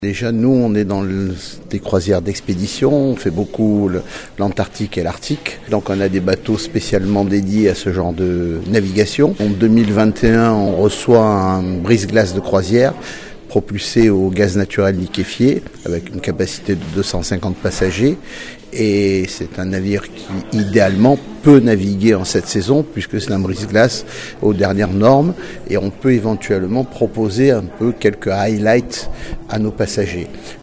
Déjà, nous, on est dans des croisières d'expédition, on fait beaucoup l'Antarctique et l'Arctique. Donc, on a des bateaux spécialement dédiés à ce genre de navigation. En 2021, on reçoit un brise-glace de croisière propulsé au gaz naturel liquéfié avec une capacité de 250 passagers. Et c'est un navire qui, idéalement, peut naviguer en cette saison puisque c'est un brise-glace aux dernières normes et on peut éventuellement proposer un peu quelques highlights à nos passagers.